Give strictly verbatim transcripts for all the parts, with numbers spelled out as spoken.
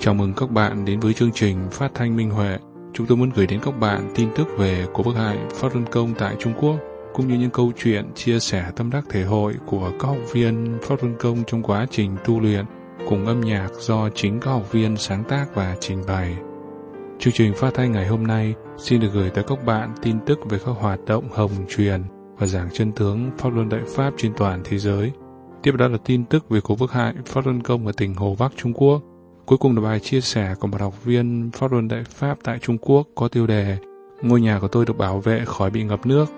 Chào mừng các bạn đến với chương trình Phát thanh Minh Huệ. Chúng tôi muốn gửi đến các bạn tin tức về cuộc bức hại Pháp Luân Công tại Trung Quốc, cũng như những câu chuyện chia sẻ tâm đắc thể hội của các học viên Pháp Luân Công trong quá trình tu luyện, cùng âm nhạc do chính các học viên sáng tác và trình bày. Chương trình phát thanh ngày hôm nay xin được gửi tới các bạn tin tức về các hoạt động hồng truyền và giảng chân tướng Pháp Luân Đại Pháp trên toàn thế giới. Tiếp đó là tin tức về cuộc bức hại Pháp Luân Công ở tỉnh Hồ Bắc, Trung Quốc. Cuối cùng là bài chia sẻ của một học viên Pháp Luân Đại Pháp tại Trung Quốc có tiêu đề Ngôi nhà của tôi được bảo vệ khỏi bị ngập nước.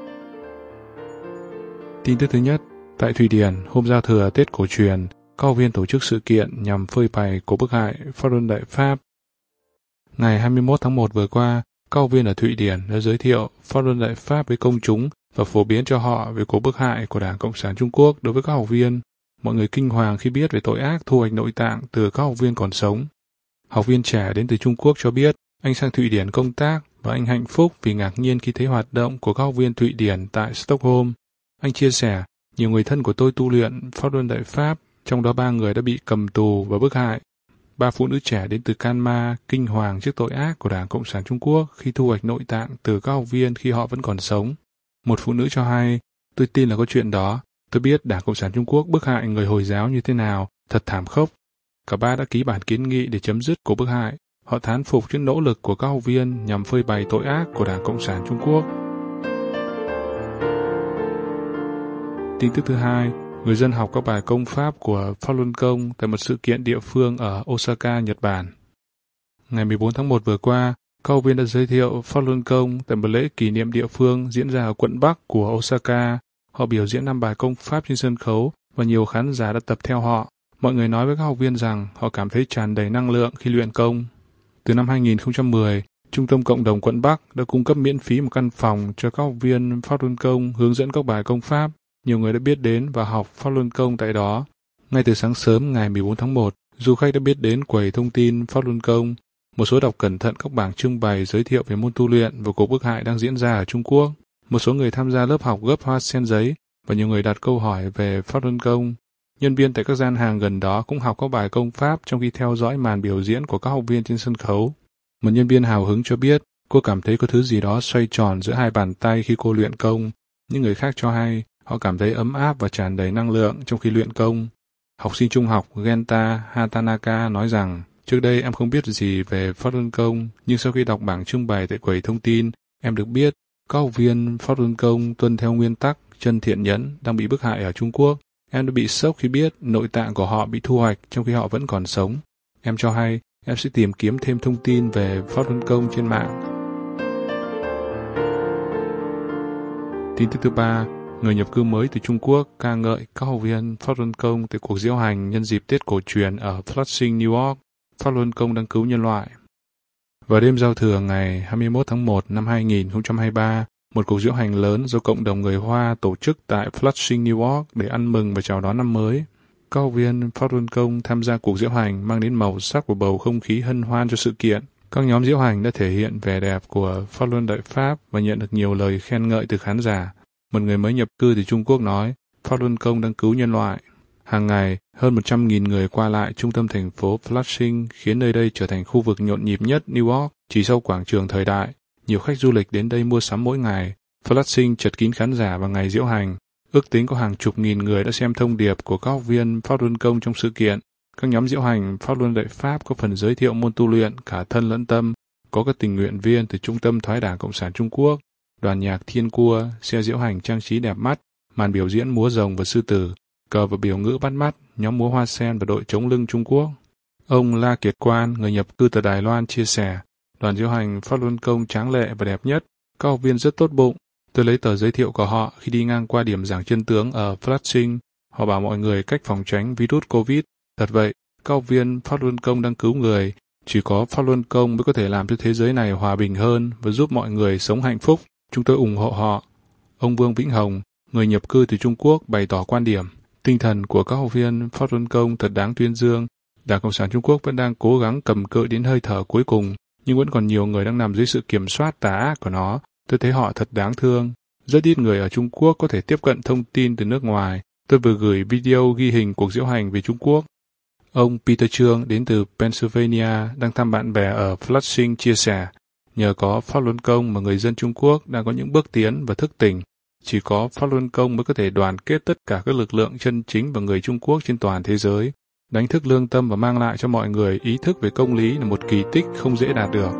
Tin tức thứ nhất, tại Thụy Điển, hôm giao thừa Tết cổ truyền, các học viên tổ chức sự kiện nhằm phơi bày cuộc bức hại Pháp Luân Đại Pháp. Ngày hai mươi mốt tháng một vừa qua, các học viên ở Thụy Điển đã giới thiệu Pháp Luân Đại Pháp với công chúng và phổ biến cho họ về cuộc bức hại của Đảng Cộng sản Trung Quốc đối với các học viên. Mọi người kinh hoàng khi biết về tội ác thu hoạch nội tạng từ các học viên còn sống. Học viên trẻ đến từ Trung Quốc cho biết anh sang Thụy Điển công tác và anh hạnh phúc vì ngạc nhiên khi thấy hoạt động của các học viên Thụy Điển tại Stockholm. Anh chia sẻ, nhiều người thân của tôi tu luyện Pháp Luân Đại Pháp, trong đó ba người đã bị cầm tù và bức hại. Ba phụ nữ trẻ đến từ Canma kinh hoàng trước tội ác của Đảng Cộng sản Trung Quốc khi thu hoạch nội tạng từ các học viên khi họ vẫn còn sống. Một phụ nữ cho hay, tôi tin là có chuyện đó. Tôi biết Đảng Cộng sản Trung Quốc bức hại người Hồi giáo như thế nào, thật thảm khốc. Cả ba đã ký bản kiến nghị để chấm dứt cuộc bức hại. Họ thán phục trước nỗ lực của các học viên nhằm phơi bày tội ác của Đảng Cộng sản Trung Quốc. Tin tức thứ hai, người dân học các bài công pháp của Pháp Luân Công tại một sự kiện địa phương ở Osaka, Nhật Bản. Ngày mười bốn tháng một vừa qua, các học viên đã giới thiệu Pháp Luân Công tại một lễ kỷ niệm địa phương diễn ra ở quận Bắc của Osaka. Họ biểu diễn năm bài công pháp trên sân khấu và nhiều khán giả đã tập theo họ. Mọi người nói với các học viên rằng họ cảm thấy tràn đầy năng lượng khi luyện công. Từ năm hai nghìn không trăm mười, Trung tâm Cộng đồng quận Bắc đã cung cấp miễn phí một căn phòng cho các học viên Pháp Luân Công hướng dẫn các bài công pháp. Nhiều người đã biết đến và học Pháp Luân Công tại đó. Ngay từ sáng sớm ngày mười bốn tháng một, du khách đã biết đến quầy thông tin Pháp Luân Công. Một số đọc cẩn thận các bảng trưng bày giới thiệu về môn tu luyện và cuộc bức hại đang diễn ra ở Trung Quốc. Một số người tham gia lớp học gấp hoa sen giấy và nhiều người đặt câu hỏi về Pháp Luân Công. Nhân viên tại các gian hàng gần đó cũng học các bài công pháp trong khi theo dõi màn biểu diễn của các học viên trên sân khấu. Một nhân viên hào hứng cho biết cô cảm thấy có thứ gì đó xoay tròn giữa hai bàn tay khi cô luyện công. Những người khác cho hay họ cảm thấy ấm áp và tràn đầy năng lượng trong khi luyện công. Học sinh trung học Genta Hatanaka nói rằng trước đây em không biết gì về Pháp Luân Công, nhưng sau khi đọc bảng trưng bày tại quầy thông tin, em được biết các học viên Pháp Luân Công tuân theo nguyên tắc chân thiện nhẫn đang bị bức hại ở Trung Quốc. Em đã bị sốc khi biết nội tạng của họ bị thu hoạch trong khi họ vẫn còn sống. Em cho hay em sẽ tìm kiếm thêm thông tin về Pháp Luân Công trên mạng. Tin tức thứ ba, người nhập cư mới từ Trung Quốc ca ngợi các học viên Pháp Luân Công tại cuộc diễu hành nhân dịp Tết cổ truyền ở Flushing, New York. Pháp Luân Công đang cứu nhân loại. Vào đêm giao thừa ngày hai mươi mốt tháng một năm hai nghìn không trăm hai mươi ba, một cuộc diễu hành lớn do cộng đồng người Hoa tổ chức tại Flushing, New York để ăn mừng và chào đón năm mới. Các học viên Pháp Luân Công tham gia cuộc diễu hành mang đến màu sắc và bầu không khí hân hoan cho sự kiện. Các nhóm diễu hành đã thể hiện vẻ đẹp của Pháp Luân Đại Pháp và nhận được nhiều lời khen ngợi từ khán giả. Một người mới nhập cư từ Trung Quốc nói, Pháp Luân Công đang cứu nhân loại. Hàng ngày, hơn một trăm nghìn người qua lại trung tâm thành phố Flushing khiến nơi đây trở thành khu vực nhộn nhịp nhất New York chỉ sau quảng trường thời đại. Nhiều khách du lịch đến đây mua sắm mỗi ngày. Flushing chật kín khán giả vào ngày diễu hành. Ước tính có hàng chục nghìn người đã xem thông điệp của các học viên Pháp Luân Công trong sự kiện. Các nhóm diễu hành Pháp Luân Đại Pháp có phần giới thiệu môn tu luyện cả thân lẫn tâm. Có các tình nguyện viên từ Trung tâm Thoái đảng Cộng sản Trung Quốc, đoàn nhạc Thiên Cua, xe diễu hành trang trí đẹp mắt, màn biểu diễn múa rồng và sư tử, cờ và biểu ngữ bắt mắt, nhóm múa hoa sen và đội chống lưng Trung Quốc. Ông La Kiệt Quan, người nhập cư từ Đài Loan chia sẻ, đoàn diễu hành Pháp Luân Công tráng lệ và đẹp nhất. Các học viên rất tốt bụng. Tôi lấy tờ giới thiệu của họ khi đi ngang qua điểm giảng chân tướng ở Flushing. Họ bảo mọi người cách phòng tránh virus Covid. Thật vậy, các học viên Pháp Luân Công đang cứu người. Chỉ có Pháp Luân Công mới có thể làm cho thế giới này hòa bình hơn và giúp mọi người sống hạnh phúc. Chúng tôi ủng hộ họ. Ông Vương Vĩnh Hồng, người nhập cư từ Trung Quốc, bày tỏ quan điểm. Tinh thần của các học viên Pháp Luân Công thật đáng tuyên dương. Đảng Cộng sản Trung Quốc vẫn đang cố gắng cầm cự đến hơi thở cuối cùng, nhưng vẫn còn nhiều người đang nằm dưới sự kiểm soát tà ác của nó. Tôi thấy họ thật đáng thương. Rất ít người ở Trung Quốc có thể tiếp cận thông tin từ nước ngoài. Tôi vừa gửi video ghi hình cuộc diễu hành về Trung Quốc. Ông Peter Trương đến từ Pennsylvania đang thăm bạn bè ở Flushing chia sẻ, nhờ có Pháp Luân Công mà người dân Trung Quốc đang có những bước tiến và thức tỉnh. Chỉ có Pháp Luân Công mới có thể đoàn kết tất cả các lực lượng chân chính và người Trung Quốc trên toàn thế giới, đánh thức lương tâm và mang lại cho mọi người ý thức về công lý là một kỳ tích không dễ đạt được.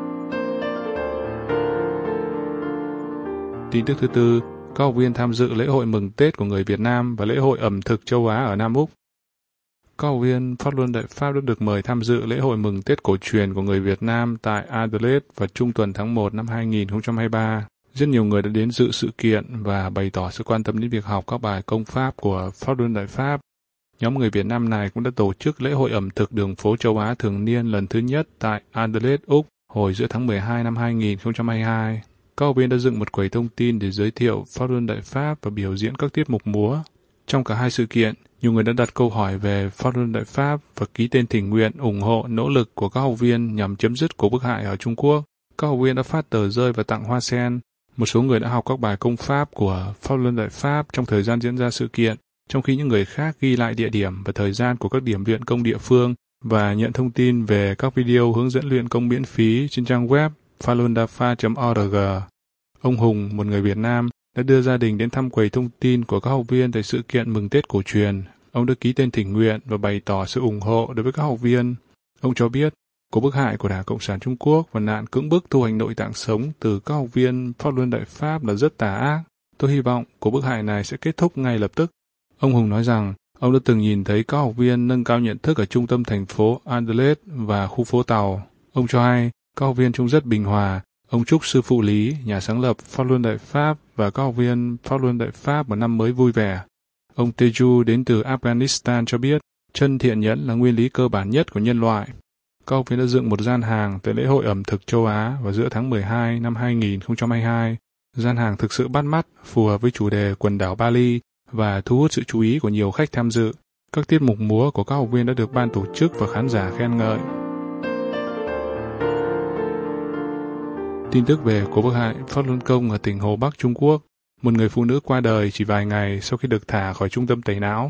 Tin tức thứ tư, các học viên tham dự lễ hội mừng Tết của người Việt Nam và lễ hội ẩm thực châu Á ở Nam Úc. Các học viên Pháp Luân Đại Pháp đã được mời tham dự lễ hội mừng Tết cổ truyền của người Việt Nam tại Adelaide vào trung tuần tháng một năm hai nghìn không trăm hai mươi ba. Rất nhiều người đã đến dự sự kiện và bày tỏ sự quan tâm đến việc học các bài công pháp của Pháp Luân Đại Pháp. Nhóm người Việt Nam này cũng đã tổ chức lễ hội ẩm thực đường phố châu Á thường niên lần thứ nhất tại Adelaide, Úc, hồi giữa tháng mười hai năm hai nghìn không trăm hai mươi hai. Các học viên đã dựng một quầy thông tin để giới thiệu Pháp Luân Đại Pháp và biểu diễn các tiết mục múa. Trong cả hai sự kiện, nhiều người đã đặt câu hỏi về Pháp Luân Đại Pháp và ký tên thỉnh nguyện ủng hộ nỗ lực của các học viên nhằm chấm dứt cuộc bức hại ở Trung Quốc. Các học viên đã phát tờ rơi và tặng hoa sen. Một số người đã học các bài công pháp của Pháp Luân Đại Pháp trong thời gian diễn ra sự kiện, trong khi những người khác ghi lại địa điểm và thời gian của các điểm luyện công địa phương và nhận thông tin về các video hướng dẫn luyện công miễn phí trên trang web falundafa chấm org. Ông Hùng, một người Việt Nam, đã đưa gia đình đến thăm quầy thông tin của các học viên tại sự kiện mừng Tết cổ truyền. Ông đã ký tên thỉnh nguyện và bày tỏ sự ủng hộ đối với các học viên. Ông cho biết, cuộc bức hại của Đảng Cộng sản Trung Quốc và nạn cưỡng bức thu hành nội tạng sống từ các học viên Pháp Luân Đại Pháp là rất tà ác. Tôi hy vọng cuộc bức hại này sẽ kết thúc ngay lập tức. Ông Hùng nói rằng, ông đã từng nhìn thấy các học viên nâng cao nhận thức ở trung tâm thành phố Adelaide và khu phố tàu. Ông cho hay, các học viên trông rất bình hòa. Ông chúc sư phụ Lý, nhà sáng lập Pháp Luân Đại Pháp và các học viên Pháp Luân Đại Pháp một năm mới vui vẻ. Ông Teju đến từ Afghanistan cho biết, chân thiện nhẫn là nguyên lý cơ bản nhất của nhân loại. Các học viên đã dựng một gian hàng tại lễ hội ẩm thực châu Á vào giữa tháng mười hai năm hai nghìn không trăm hai mươi hai. Gian hàng thực sự bắt mắt, phù hợp với chủ đề quần đảo Bali và thu hút sự chú ý của nhiều khách tham dự. Các tiết mục múa của các học viên đã được ban tổ chức và khán giả khen ngợi. Tin tức về cuộc bức hại Pháp Luân Công ở tỉnh Hồ Bắc, Trung Quốc. Một người phụ nữ qua đời chỉ vài ngày sau khi được thả khỏi trung tâm tẩy não.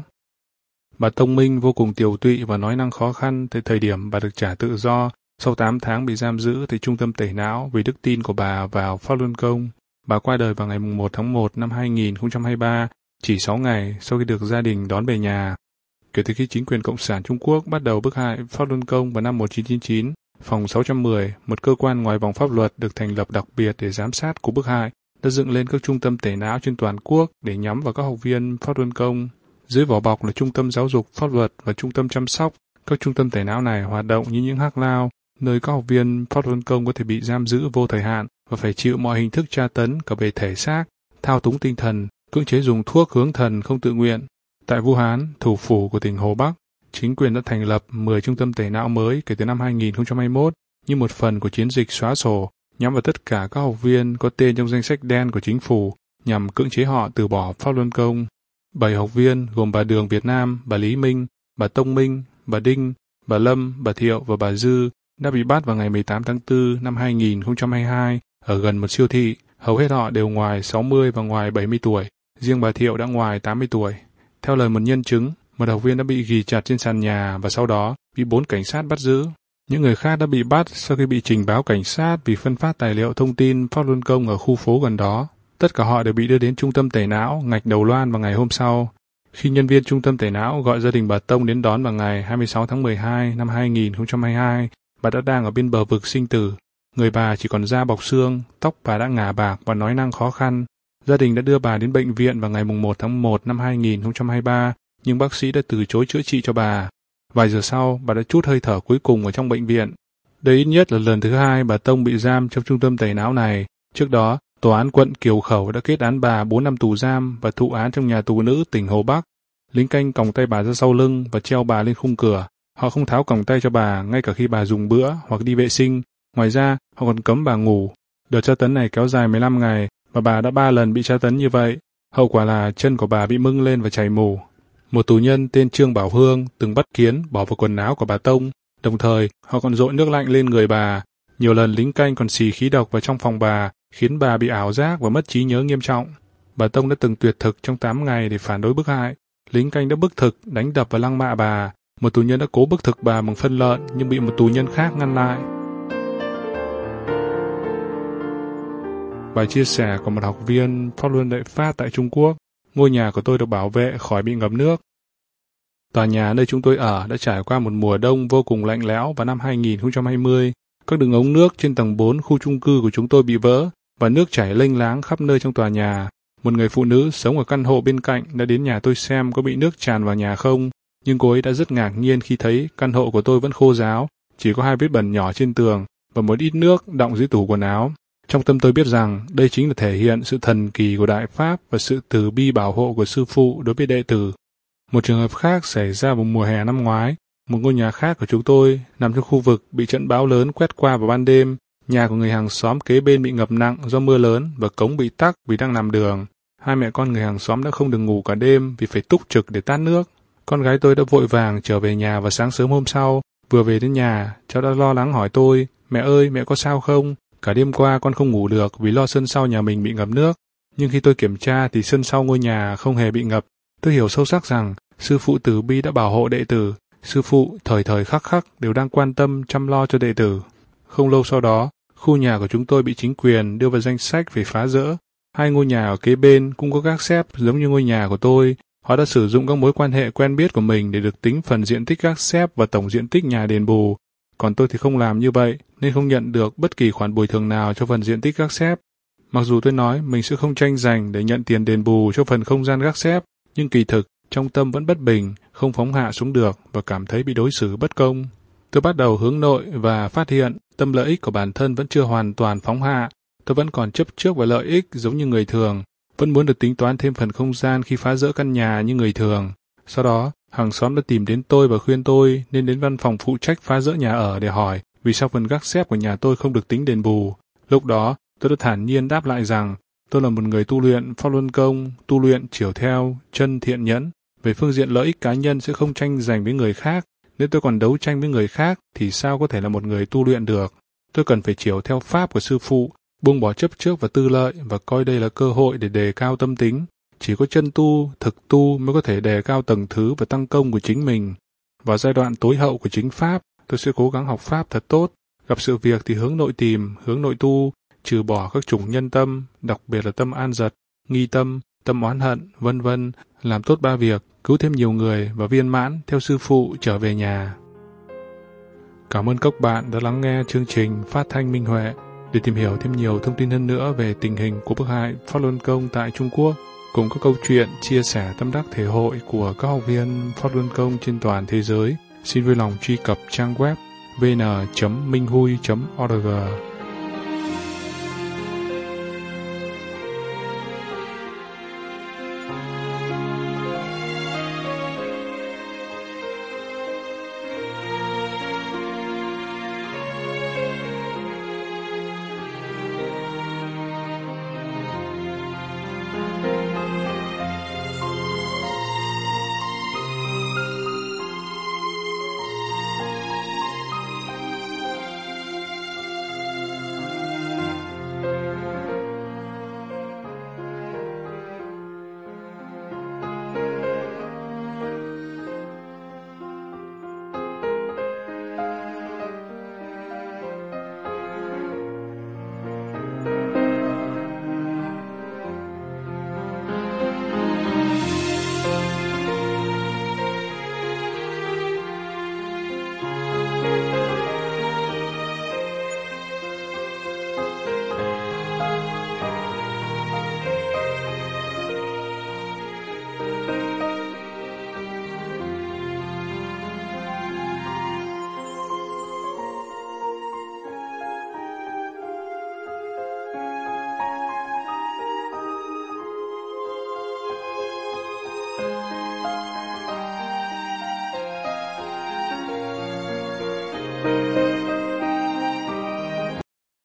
Bà Tông Minh vô cùng tiều tụy và nói năng khó khăn tại thời điểm bà được trả tự do sau tám tháng bị giam giữ tại trung tâm tẩy não vì đức tin của bà vào Pháp Luân Công. Bà qua đời vào ngày mùng một tháng một năm hai nghìn không trăm hai mươi ba, chỉ sáu ngày sau khi được gia đình đón về nhà. Kể từ khi chính quyền Cộng sản Trung Quốc bắt đầu bức hại Pháp Luân Công vào năm một nghìn chín trăm chín mươi chín, Phòng sáu trăm mười, một cơ quan ngoài vòng pháp luật được thành lập đặc biệt để giám sát cuộc bức hại, đã dựng lên các trung tâm tẩy não trên toàn quốc để nhắm vào các học viên Pháp Luân Công. Dưới vỏ bọc là trung tâm giáo dục pháp luật và trung tâm chăm sóc, các trung tâm tẩy não này hoạt động như những hắc lao, nơi các học viên Pháp Luân Công có thể bị giam giữ vô thời hạn và phải chịu mọi hình thức tra tấn cả về thể xác, thao túng tinh thần, cưỡng chế dùng thuốc hướng thần không tự nguyện. Tại Vũ Hán, thủ phủ của tỉnh Hồ Bắc, chính quyền đã thành lập mười trung tâm tẩy não mới kể từ năm hai nghìn không trăm hai mươi mốt như một phần của chiến dịch xóa sổ nhắm vào tất cả các học viên có tên trong danh sách đen của chính phủ nhằm cưỡng chế họ từ bỏ Pháp Luân Công. Bảy học viên gồm bà Đường Việt Nam, bà Lý Minh, bà Tông Minh, bà Đinh, bà Lâm, bà Thiệu và bà Dư đã bị bắt vào ngày mười tám tháng tư năm hai nghìn không trăm hai mươi hai ở gần một siêu thị. Hầu hết họ đều ngoài sáu mươi và ngoài bảy mươi tuổi, riêng bà Thiệu đã ngoài tám mươi tuổi. Theo lời một nhân chứng, một học viên đã bị ghì chặt trên sàn nhà và sau đó bị bốn cảnh sát bắt giữ. Những người khác đã bị bắt sau khi bị trình báo cảnh sát vì phân phát tài liệu thông tin Pháp Luân Công ở khu phố gần đó. Tất cả họ đều bị đưa đến trung tâm tẩy não Ngạch Đầu Loan vào ngày hôm sau. Khi nhân viên trung tâm tẩy não gọi gia đình bà Tông đến đón vào ngày hai mươi sáu tháng mười hai năm hai nghìn không trăm hai mươi hai, bà đã đang ở bên bờ vực sinh tử. Người bà chỉ còn da bọc xương, tóc bà đã ngả bạc và nói năng khó khăn. Gia đình đã đưa bà đến bệnh viện vào ngày mùng một tháng một năm hai nghìn không trăm hai mươi ba, nhưng bác sĩ đã từ chối chữa trị cho bà. Vài giờ sau, bà đã trút hơi thở cuối cùng ở trong bệnh viện. Đây ít nhất là lần thứ hai bà Tông bị giam trong trung tâm tẩy não này. Trước đó, Tòa án quận Kiều Khẩu đã kết án bà bốn năm tù giam và thụ án trong nhà tù nữ tỉnh Hồ Bắc. Lính canh còng tay bà ra sau lưng và treo bà lên khung cửa. Họ không tháo còng tay cho bà ngay cả khi bà dùng bữa hoặc đi vệ sinh. Ngoài ra, họ còn cấm bà ngủ. Đợt tra tấn này kéo dài mười lăm ngày và bà đã ba lần bị tra tấn như vậy. Hậu quả là chân của bà bị mưng lên và chảy mù. Một tù nhân tên Trương Bảo Hương từng bắt kiến bỏ vào quần áo của bà Tông. Đồng thời, họ còn dội nước lạnh lên người bà. Nhiều lần lính canh còn xì khí độc vào trong phòng bà, khiến bà bị ảo giác và mất trí nhớ nghiêm trọng. Bà Tông đã từng tuyệt thực trong tám ngày để phản đối bức hại. Lính canh đã bức thực, đánh đập và lăng mạ bà. Một tù nhân đã cố bức thực bà bằng phân lợn nhưng bị một tù nhân khác ngăn lại. Bài chia sẻ của một học viên pháp luân Đại Pháp tại Trung Quốc. Ngôi nhà của tôi được bảo vệ khỏi bị ngập nước. Tòa nhà nơi chúng tôi ở đã trải qua một mùa đông vô cùng lạnh lẽo vào năm hai nghìn không trăm hai mươi. Các đường ống nước trên tầng bốn khu chung cư của chúng tôi bị vỡ và nước chảy lênh láng khắp nơi trong tòa nhà. Một người phụ nữ sống ở căn hộ bên cạnh đã đến nhà tôi xem có bị nước tràn vào nhà không, nhưng cô ấy đã rất ngạc nhiên khi thấy căn hộ của tôi vẫn khô ráo, chỉ có hai vết bẩn nhỏ trên tường và một ít nước đọng dưới tủ quần áo. Trong tâm tôi biết rằng đây chính là thể hiện sự thần kỳ của Đại Pháp và sự từ bi bảo hộ của Sư Phụ đối với đệ tử. Một trường hợp khác xảy ra vào mùa hè năm ngoái. Một ngôi nhà khác của chúng tôi nằm trong khu vực bị trận bão lớn quét qua vào ban đêm. Nhà của người hàng xóm kế bên bị ngập nặng do mưa lớn và cống bị tắc vì đang làm đường. Hai mẹ con người hàng xóm đã không được ngủ cả đêm vì phải túc trực để tát nước. Con gái tôi đã vội vàng trở về nhà vào sáng sớm hôm sau. Vừa về đến nhà, cháu đã lo lắng hỏi tôi, mẹ ơi, mẹ có sao không? Cả đêm qua con không ngủ được vì lo sân sau nhà mình bị ngập nước. Nhưng khi tôi kiểm tra thì sân sau ngôi nhà không hề bị ngập. Tôi hiểu sâu sắc rằng Sư Phụ từ bi đã bảo hộ đệ tử. Sư Phụ thời thời khắc khắc đều đang quan tâm chăm lo cho đệ tử. Không lâu sau đó, khu nhà của chúng tôi bị chính quyền đưa vào danh sách về phá rỡ. Hai ngôi nhà ở kế bên cũng có gác xép giống như ngôi nhà của tôi. Họ đã sử dụng các mối quan hệ quen biết của mình để được tính phần diện tích gác xép và tổng diện tích nhà đền bù. Còn tôi thì không làm như vậy, nên không nhận được bất kỳ khoản bồi thường nào cho phần diện tích gác xép. Mặc dù tôi nói mình sẽ không tranh giành để nhận tiền đền bù cho phần không gian gác xép, nhưng kỳ thực, trong tâm vẫn bất bình, không phóng hạ xuống được và cảm thấy bị đối xử bất công. Tôi bắt đầu hướng nội và phát hiện tâm lợi ích của bản thân vẫn chưa hoàn toàn phóng hạ. Tôi vẫn còn chấp trước vào lợi ích giống như người thường, vẫn muốn được tính toán thêm phần không gian khi phá rỡ căn nhà như người thường. Sau đó, hàng xóm đã tìm đến tôi và khuyên tôi nên đến văn phòng phụ trách phá rỡ nhà ở để hỏi vì sao phần gác xép của nhà tôi không được tính đền bù. Lúc đó, tôi đã thản nhiên đáp lại rằng tôi là một người tu luyện Pháp Luân Công, tu luyện chiều theo chân thiện nhẫn. Về phương diện lợi ích cá nhân sẽ không tranh giành với người khác. Nếu tôi còn đấu tranh với người khác thì sao có thể là một người tu luyện được? Tôi cần phải chiều theo Pháp của Sư Phụ, buông bỏ chấp trước và tư lợi và coi đây là cơ hội để đề cao tâm tính. Chỉ có chân tu, thực tu mới có thể đề cao tầng thứ và tăng công của chính mình. Vào giai đoạn tối hậu của chính Pháp, tôi sẽ cố gắng học Pháp thật tốt. Gặp sự việc thì hướng nội tìm, hướng nội tu, trừ bỏ các chủng nhân tâm, đặc biệt là tâm an giật, nghi tâm, tâm oán hận, vân vân, làm tốt ba việc, cứu thêm nhiều người và viên mãn theo Sư Phụ trở về nhà. Cảm ơn các bạn đã lắng nghe chương trình Phát thanh Minh Huệ. Để tìm hiểu thêm nhiều thông tin hơn nữa về tình hình của bức hại Pháp Luân Công tại Trung Quốc, cùng các câu chuyện chia sẻ tâm đắc thể hội của các học viên Pháp Luân Công trên toàn thế giới, xin vui lòng truy cập trang web vn chấm minh hui chấm org.